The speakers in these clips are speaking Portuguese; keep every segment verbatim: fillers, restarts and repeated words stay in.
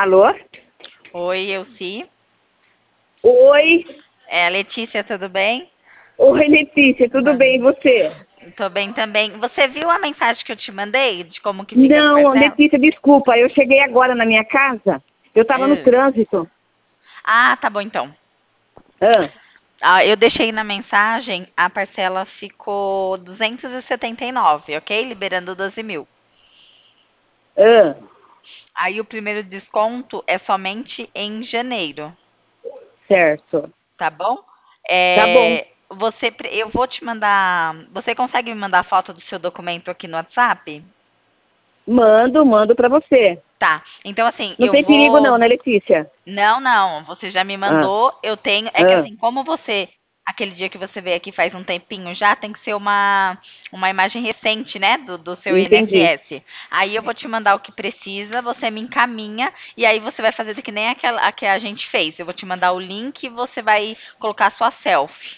Alô? Oi, Elci. Oi. É, Letícia, tudo bem? Oi, Letícia, tudo bem e você? Tô bem também. Você viu a mensagem que eu te mandei de como que fica as Não, parcelas? Letícia, desculpa, eu cheguei agora na minha casa, eu estava no Ah, trânsito. Ah, tá bom então. Ah, Ah, eu deixei na mensagem, a parcela ficou duzentos e e setenta e nove, ok? Liberando doze mil. ah, Aí o primeiro desconto é somente em janeiro, certo. tá bom? Tá bom. É, você, pre- eu vou te mandar. Você consegue me mandar a foto do seu documento aqui no WhatsApp? Mando, mando para você. Tá. Então, assim, Não eu tem perigo vou. não, né, Letícia? Não, não, você já me Ah, mandou, eu tenho. É que ah, assim, como você, aquele dia que você veio aqui faz um tempinho já, tem que ser uma, uma imagem recente, né, do, do seu entendi. I N S S. Aí eu vou te mandar o que precisa, você me encaminha, e aí você vai fazer que nem aquela a que a gente fez. Eu vou te mandar o link e você vai colocar sua selfie,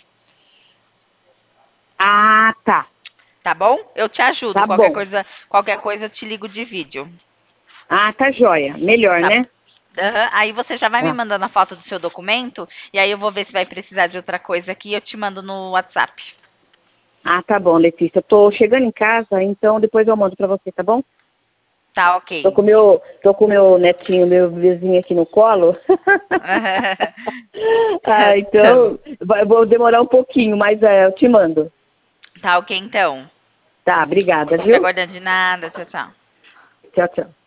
Ah, tá. tá bom? Eu te ajudo, Tá qualquer bom. coisa, qualquer coisa eu te ligo de vídeo. Ah, tá joia. Melhor, Tá. né? Aham. Aí você já vai me Ah, mandando a foto do seu documento, e aí eu vou ver se vai precisar de outra coisa aqui, e eu te mando no WhatsApp. ah, tá bom, Letícia. Eu tô chegando em casa, então depois eu mando para você, tá bom? Tá, Tô ok. com meu, tô com meu netinho, meu vizinho aqui no colo. Tá, Ah, tá bom. então, vai- vou demorar um pouquinho, mas é, eu te mando. Tá, ok, então. Tá, obrigada, Fica viu? aguardando de nada. Tchau, tchau. Tchau, tchau.